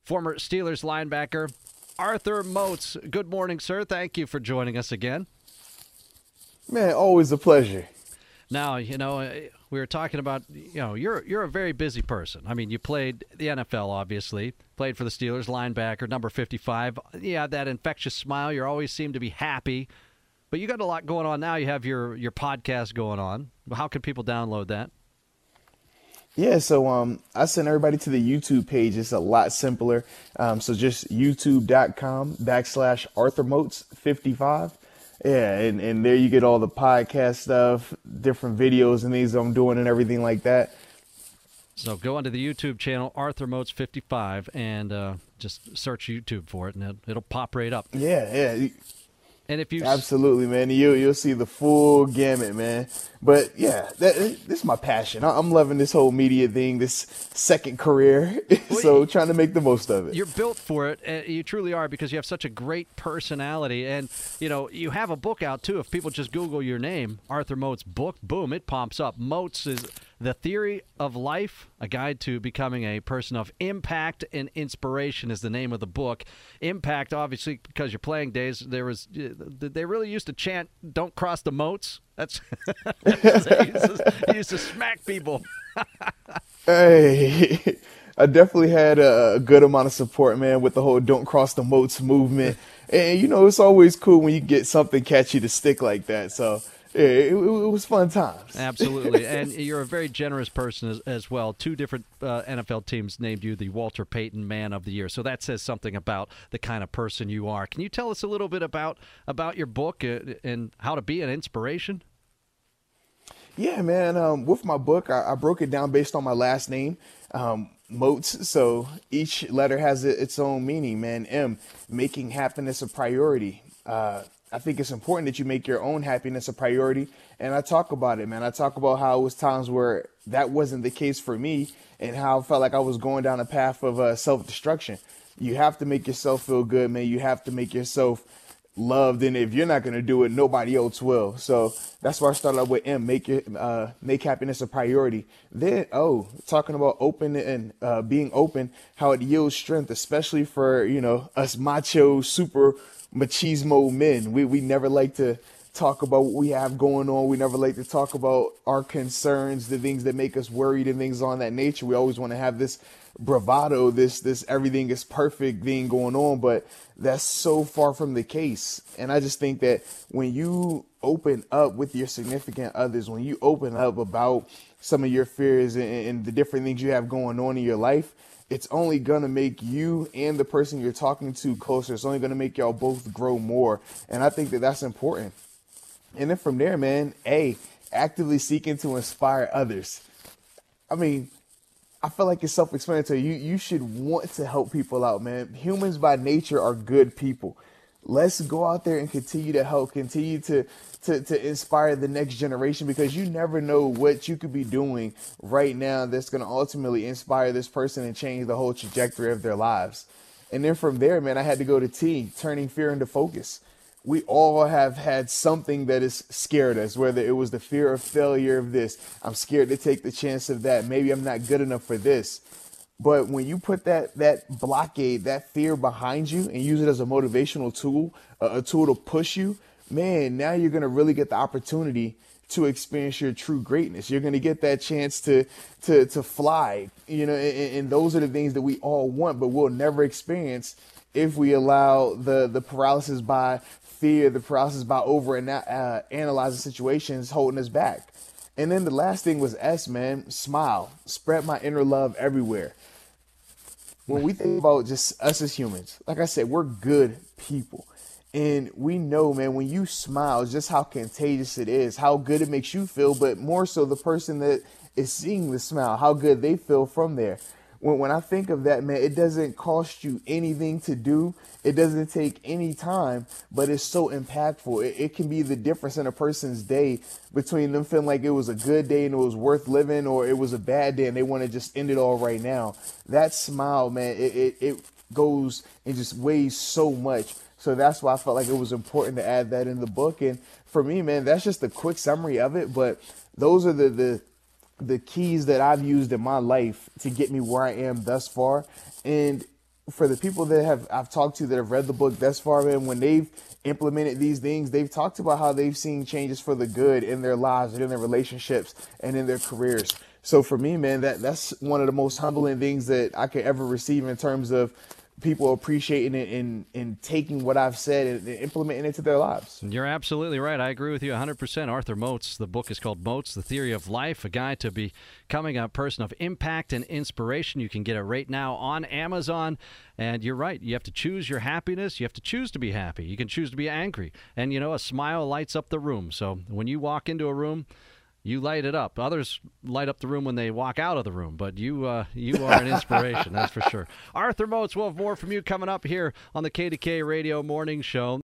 former Steelers linebacker Arthur Moats. Good morning, sir. Thank you for joining us again. Man, always a pleasure. Now, we were talking about, you're a very busy person. I mean, you played the NFL, obviously, played for the Steelers, linebacker, number 55. You have that infectious smile. You always seem to be happy. But you got a lot going on now. You have your podcast going on. How can people download that? Yeah, so I send everybody to the YouTube page. It's a lot simpler. So just youtube.com/Arthur Moats 55. Yeah, and there you get all the podcast stuff, different videos and things I'm doing and everything like that. So go onto the YouTube channel, Arthur Moats 55, and just search YouTube for it, and it'll pop right up. Yeah. And if you absolutely, man, you'll see the full gamut, man. But yeah, this is my passion. I'm loving this whole media thing, this second career. So trying to make the most of it. You're built for it, and you truly are, because you have such a great personality. And you have a book out too. If people just Google your name, Arthur Moats book, boom, it pops up. Moats is The Theory of Life, a guide to becoming a person of impact and inspiration is the name of the book. Impact, obviously, because your playing days, they really used to chant, "Don't cross the moats." That's he used to smack people. Hey, I definitely had a good amount of support, man, with the whole "Don't Cross the Moats" movement. And it's always cool when you get something catchy to stick like that. So yeah, it was fun times. Absolutely. And you're a very generous person as well. 2 different NFL teams named you the Walter Payton Man of the Year. So that says something about the kind of person you are. Can you tell us a little bit about your book and how to be an inspiration? Yeah, man. With my book, I broke it down based on my last name, Moats. So each letter has its own meaning, man. M, making happiness a priority. I think it's important that you make your own happiness a priority. And I talk about it, man. I talk about how it was times where that wasn't the case for me and how I felt like I was going down a path of self-destruction. You have to make yourself feel good, man. You have to make yourself loved. And if you're not going to do it, nobody else will. So that's why I started out with M, make happiness a priority. Then, talking about open and being open, how it yields strength, especially for, us macho, super machismo men. We never like to talk about what we have going on. We never like to talk about our concerns, the things that make us worried and things on that nature. We always want to have this bravado, this everything is perfect thing going on, but that's so far from the case. And I just think that when you open up with your significant others, when you open up about some of your fears and the different things you have going on in your life, it's only going to make you and the person you're talking to closer. It's only going to make y'all both grow more. And I think that that's important. And then from there, man, actively seeking to inspire others. I mean, I feel like it's self-explanatory. You should want to help people out, man. Humans by nature are good people. Let's go out there and continue to help, continue to inspire the next generation, because you never know what you could be doing right now that's going to ultimately inspire this person and change the whole trajectory of their lives. And then from there, man, I had to go to T, turning fear into focus. We all have had something that has scared us, whether it was the fear of failure of this. I'm scared to take the chance of that. Maybe I'm not good enough for this. But when you put that blockade, that fear behind you and use it as a motivational tool, a tool to push you, man, now you're going to really get the opportunity to experience your true greatness. You're going to get that chance to fly, and those are the things that we all want, but we'll never experience if we allow the paralysis by fear, the paralysis by analyzing situations holding us back. And then the last thing was S, man, smile, spread my inner love everywhere. When we think about just us as humans, like I said, we're good people. And we know, man, when you smile, just how contagious it is, how good it makes you feel, but more so the person that is seeing the smile, how good they feel from there. When I think of that, man, it doesn't cost you anything to do. It doesn't take any time, but it's so impactful. It can be the difference in a person's day between them feeling like it was a good day and it was worth living, or it was a bad day and they want to just end it all right now. That smile, man, it goes and just weighs so much. So that's why I felt like it was important to add that in the book. And for me, man, that's just a quick summary of it. But those are the keys that I've used in my life to get me where I am thus far. And for the people that I've talked to that have read the book thus far, man, when they've implemented these things, they've talked about how they've seen changes for the good in their lives and in their relationships and in their careers. So for me, man, that's one of the most humbling things that I could ever receive in terms of people appreciating it and taking what I've said and implementing it to their lives. You're absolutely right. I agree with you 100%. Arthur Moats, the book is called Moats, The Theory of Life, a guide to becoming a person of impact and inspiration. You can get it right now on Amazon. And you're right. You have to choose your happiness. You have to choose to be happy. You can choose to be angry. And, a smile lights up the room. So when you walk into a room, you light it up. Others light up the room when they walk out of the room, but you are an inspiration, that's for sure. Arthur Moats, we'll have more from you coming up here on the K2K Radio Morning Show.